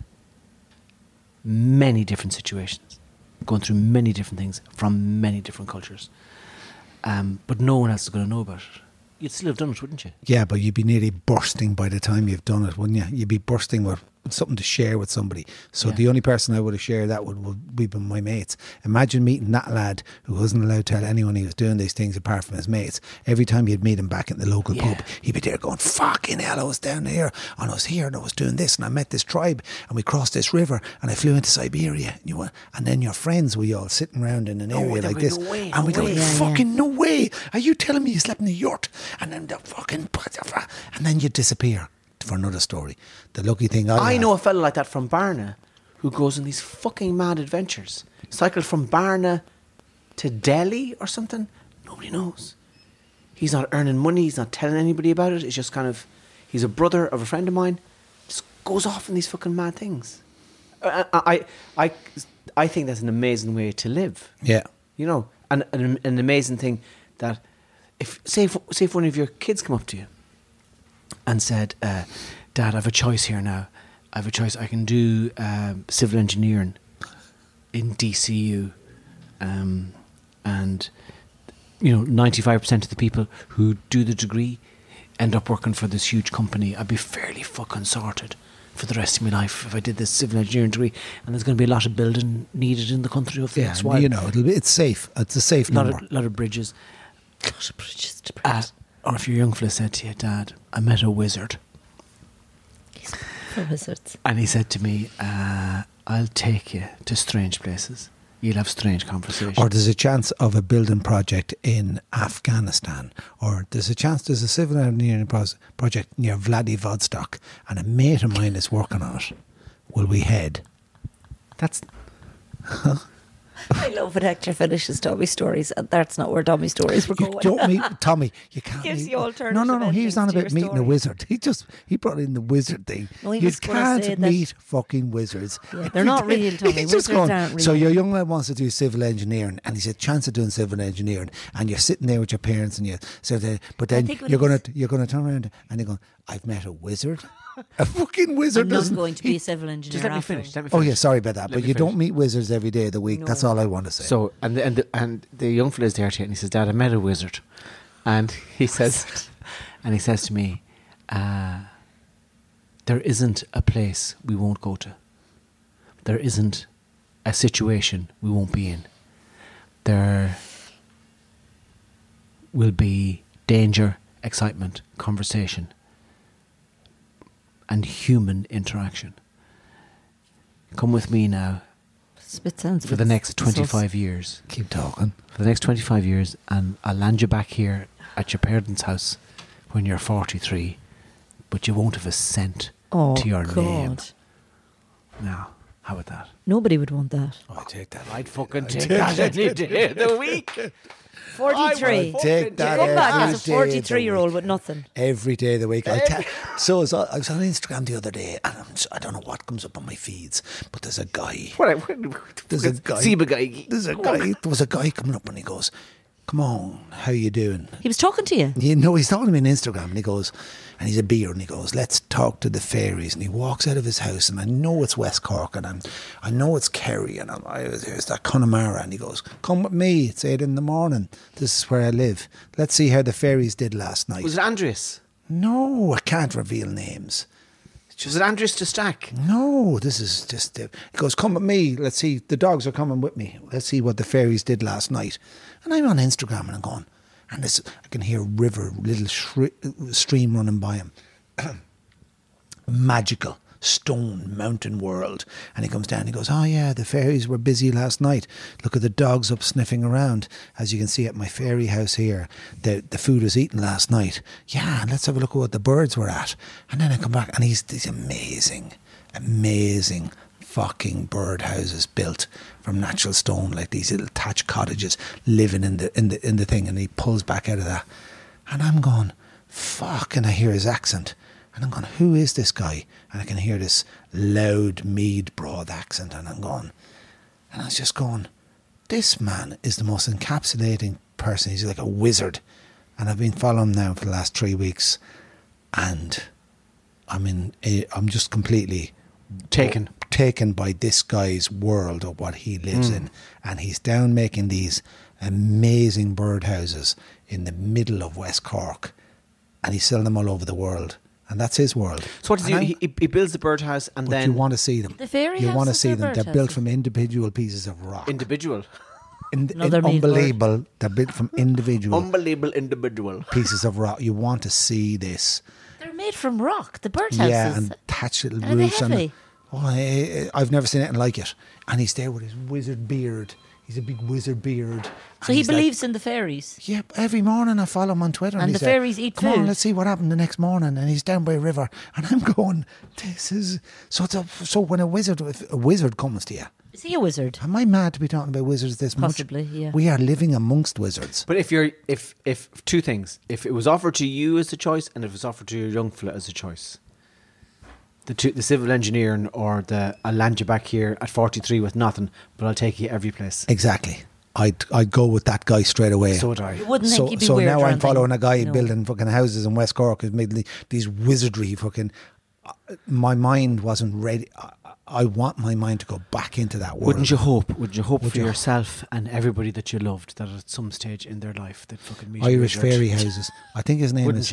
many different situations, going through many different things from many different cultures. Um, but no one else is going to know about it. You'd still have done it, wouldn't you? yeah, but you'd be nearly bursting by the time you've done it, wouldn't you? You'd be bursting with, with something to share with somebody. So Yeah. the only person I would have shared that would would be my mates. Imagine meeting that lad who wasn't allowed to tell anyone he was doing these things apart from his mates. Every time you'd meet him back in the local Yeah. pub, he'd be there going, "Fucking hell, I was down here and I was here and I was doing this and I met this tribe and we crossed this river and I flew into Siberia." And, you went, and then your friends, we all sitting around in an area way, like no this, way, and no we go, way. Yeah, "Fucking no way! Are you telling me you slept in a yurt?" And then the fucking, and then you disappear for another story. The lucky thing I, I have- know a fellow like that from Barna who goes on these fucking mad adventures. Cycled from Barna to Delhi or something. Nobody knows. He's not earning money. He's not telling anybody about it. It's just kind of, he's a brother of a friend of mine. Just goes off on these fucking mad things. I, I, I, I think that's an amazing way to live. Yeah. You know, and an, an amazing thing that if say if, say if one of your kids come up to you and said, uh, "Dad, I have a choice here now. I have a choice. I can do um, civil engineering in D C U, um, and you know, ninety-five percent of the people who do the degree end up working for this huge company. I'd be fairly fucking sorted, for the rest of my life if I did this civil engineering degree, and there's going to be a lot of building needed in the country of the Yeah, next while. you know, it'll be, it's safe. It's a safe a lot number. of, lot of bridges. Lot of bridges to Uh, burst. or if your young fella said to you, Dad, I met a wizard. For wizards. And he said to me, uh, I'll take you to strange places. You'll have strange conversations. Or there's a chance of a building project in Afghanistan. Or there's a chance there's a civil engineering pros- project near Vladivostok and a mate of mine is working on it. Will we head? That's... I love when Hector finishes Tommy stories, and that's not where Tommy stories were You going. don't meet Tommy. You can't Gives meet. you alternative no, no, no. He was on endings to about your meeting a story. wizard. He just he brought in the wizard thing. No, he you was gonna say can't that- meet fucking wizards. Yeah, they're not real, Tommy. He's just Wizards going, aren't So real." your young man wants to do civil engineering, and he's a chance of doing civil engineering, and you're sitting there with your parents, and you so the, but then think what you're it gonna is- you're gonna turn around and you're going, I've met a wizard. A fucking wizard I'm not doesn't. going to be a civil engineer. Just let me after finish. all. Let me Oh finish. yeah, sorry about that. Let But me you finish. don't meet wizards every day of the week. That's all I want to say. So, and the, and the, and the young fella's there to you, and he says, Dad, I met a wizard. And he says, and he says to me, uh, there isn't a place we won't go to. There isn't a situation we won't be in. There will be danger, excitement, conversation, and human interaction. Come with me now Spit sounds for the next twenty-five years. Keep talking. For the next twenty-five years, and I'll land you back here at your parents' house when you're forty-three, but you won't have a cent Oh, to your God. name. Now, how about that? Nobody would want that. I take that. I'd fucking take that any day of the week. forty-three. Take that Come back every as a day of the forty-three-year-old with nothing. Every day of the week. I te- so as I, I was on Instagram the other day, and I'm, s- I don't know what comes up on my feeds, but there's a guy. What? what There's a guy. Zebra guy. There's a guy. There was a guy coming up and he goes, "Come on, how you doing?" He was talking to you. You know, he's talking to me on Instagram, and he goes, and he's a beard, and he goes, "Let's talk to the fairies." And he walks out of his house, and I know it's West Cork, and I'm, I know it's Kerry, and I'm, I, there's that Connemara, and he goes, "Come with me. It's eight in the morning. This is where I live. Let's see how the fairies did last night." Was it Andreas? No, I can't reveal names. Was it Andreas to Stack? No, this is just. Uh, he goes, "Come with me. Let's see. The dogs are coming with me. Let's see what the fairies did last night." And I'm on Instagram and I'm going, and this, I can hear a river, little shri- stream running by him. Magical stone mountain world. And he comes down and he goes, "Oh yeah, the fairies were busy last night. Look at the dogs up sniffing around. As you can see at my fairy house here, the the food was eaten last night. Yeah, and let's have a look at what the birds were at." And then I come back and he's these amazing, amazing fucking birdhouses built from natural stone, like these little thatched cottages living in the in the in the thing, and he pulls back out of that. And I'm going, fuck, and I hear his accent. And I'm going, who is this guy? And I can hear this loud Mead broad accent, and I'm going, and I was just going, this man is the most encapsulating person. He's like a wizard. And I've been following him now for the last three weeks, and I'm in, I'm just completely Taken. taken by this guy's world of what he lives Mm. in. And he's down making these amazing birdhouses in the middle of West Cork, and he's selling them all over the world. And that's his world. So what does And he, I- he? He builds the birdhouse and but then you want to see them. The fairy You want to houses see or them. They're built birdhouses? from individual pieces of rock. individual, In, Another in, mean word. unbelievable. They're built from individual unbelievable individual. pieces of rock. You want to see this. They're made from rock. The birdhouses. Yeah, and thatched little Are they roofs. And, heavy? oh, I, I've never seen anything like it. And he's there with his wizard beard. He's a big wizard beard. So And he he's like- believes in the fairies. Yeah, every morning I follow him on Twitter. And he's the there, fairies eat Come food." on, let's see what happened the next morning. And he's down by a river. And I'm going, this is... So it's a, so when a wizard if a wizard comes to you, Is he a wizard? am I mad to be talking about wizards this Possibly, much? yeah. We are living amongst wizards. But if you're, if if two things, if it was offered to you as a choice, and if it was offered to your young fella as a choice, the two, the civil engineering or the I'll land you back here at forty-three with nothing, but I'll take you every place. Exactly. I'd, I'd go with that guy straight away. So would I. You wouldn't so, think you'd be so weird now or I'm anything, following a guy you know. building fucking houses in West Cork who's made the- these wizardry fucking... uh, My mind wasn't ready. I, I want my mind to go back into that world. Wouldn't you hope? Would you hope Would for you- yourself and everybody that you loved that at some stage in their life they'd fucking meet a Irish wizard? fairy houses. I think his name Wouldn't is... you?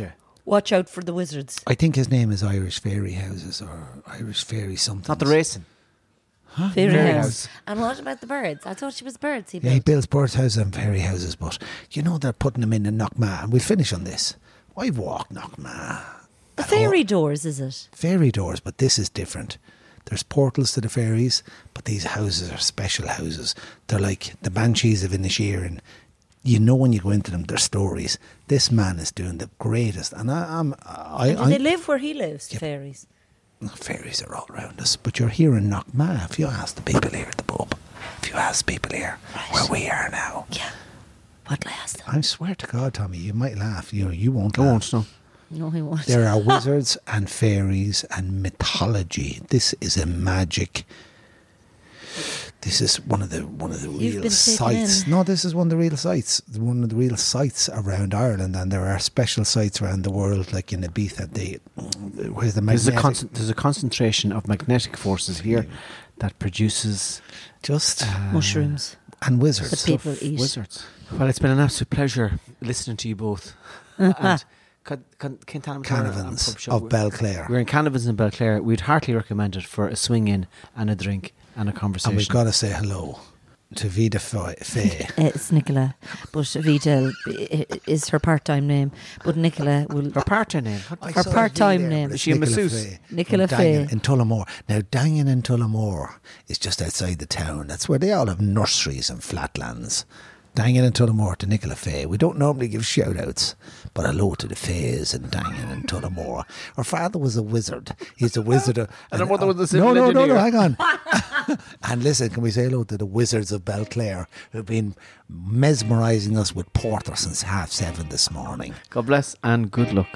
Watch out for the wizards. I think his name is Irish Fairy Houses or Irish Fairy something. Not the racing. Huh? Fairy, Fairy house. house. And what about the birds? I thought she was birds. He Yeah, he built. builds birdhouses and fairy houses, but you know they're putting them in in Knockma, and we'll finish on this. Why walk Knockma? The at fairy all? doors, is it? Fairy doors, but this is different. There's portals to the fairies, but these houses are special houses. They're like the Banshees of Inisherin. You know when you go into them, they're stories. This man is doing the greatest, and I, I'm. I, And do I, they live where he lives, the fairies? Fairies are all around us, but you're here in Knockma. If you ask the people here at the pub, if you ask people here Right. where we are now, Yeah. What'll I ask them? I swear to God, Tommy, you might laugh. You you won't I laugh. won't, no. No, he won't. There are wizards and fairies and mythology. This is a magic. This is one of the one of the You've real been taken sites. in. No, this is one of the real sites. One of the real sites around Ireland, and there are special sites around the world, like in Ibiza. They, where's the There's a, magnetic? con- there's a concentration of magnetic forces here that produces just Mushrooms. and wizards. That people eat. wizards. Well, it's been an absolute pleasure listening to you both. and Can, can, can Canavans of Belclare. We're in Canavans in Belclare. We'd heartily recommend it for a swing in and a drink and a conversation. And we've got to say hello to Vida Faye. It's Nicola, but Vita is her part-time name. But Nicola will. Her part-time name. I Her saw part-time V there, name. but Is it's she a Nicola masseuse? Faye Nicola from Dangan Faye. in Tullamore. Now, Dangan in Tullamore is just outside the town. That's where they all have nurseries and flatlands. Dangan and Tullamore to Nicola Faye. We don't normally give shout-outs, but hello to the Fays and Dangan and Tullamore. Her father was a wizard. He's a wizard. Of, And her mother was a civil no, no, no, engineer. no, hang on. And listen, can we say hello to the wizards of Belclare who've been mesmerising us with porter since half seven this morning. God bless and good luck.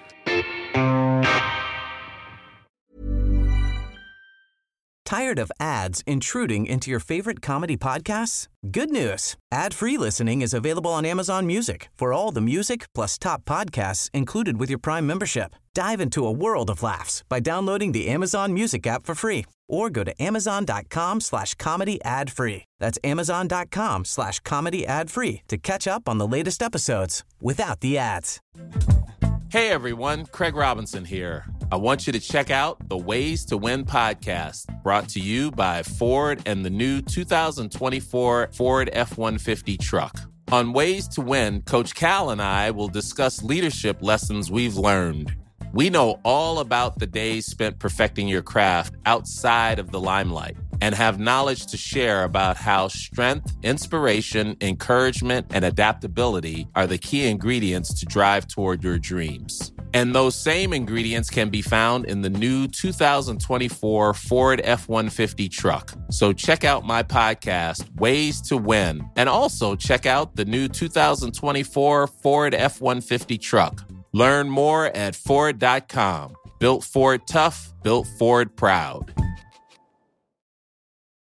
Tired of ads intruding into your favorite comedy podcasts? Good news. Ad-free listening is available on Amazon Music for all the music plus top podcasts included with your Prime membership. Dive into a world of laughs by downloading the Amazon Music app for free or go to amazon.com slash comedy ad free. That's amazon.com slash comedy ad free to catch up on the latest episodes without the ads. Hey everyone, Craig Robinson here. I want you to check out the Ways to Win podcast, brought to you by Ford and the new two thousand twenty-four Ford F one fifty truck. On Ways to Win, Coach Cal and I will discuss leadership lessons we've learned. We know all about the days spent perfecting your craft outside of the limelight and have knowledge to share about how strength, inspiration, encouragement, and adaptability are the key ingredients to drive toward your dreams. And those same ingredients can be found in the new two thousand twenty-four Ford F one fifty truck. So check out my podcast, Ways to Win, and also check out the new two thousand twenty-four Ford F one fifty truck. Learn more at Ford dot com. Built Ford tough, built Ford proud.